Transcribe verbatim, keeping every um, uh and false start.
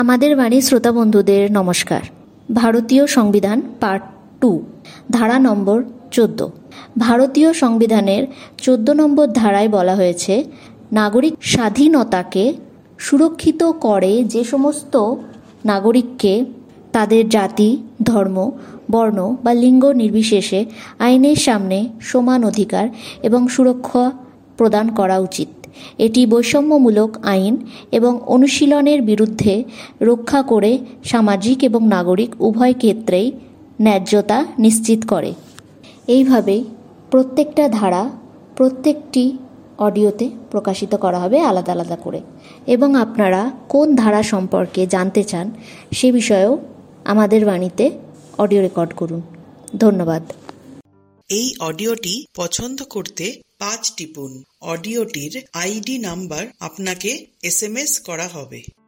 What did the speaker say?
আমাদের বাণীর শ্রোতা বন্ধুদের নমস্কার। ভারতীয় সংবিধান পার্ট টু, ধারা নম্বর চোদ্দ। ভারতীয় সংবিধানের চোদ্দ নম্বর ধারায় বলা হয়েছে, নাগরিক স্বাধীনতাকে সুরক্ষিত করে যে সমস্ত নাগরিককে তাদের জাতি, ধর্ম, বর্ণ বা লিঙ্গ নির্বিশেষে আইনের সামনে সমান অধিকার এবং সুরক্ষা প্রদান করা উচিত। এটি বৈষম্যমূলক আইন এবং অনুশীলনের বিরুদ্ধে রক্ষা করে সামাজিক এবং নাগরিক উভয় ক্ষেত্রেই ন্যায্যতা নিশ্চিত করে। এইভাবেই প্রত্যেকটা ধারা প্রত্যেকটি অডিওতে প্রকাশিত করা হবে আলাদা আলাদা করে, এবং আপনারা কোন ধারা সম্পর্কে জানতে চান সে বিষয়েও আমাদের বাণীতে অডিও রেকর্ড করুন। ধন্যবাদ। এই অডিওটি পছন্দ করতে পাঁচ টিপুন। অডিওটির আইডি নাম্বার আপনাকে এস এম এস করা হবে।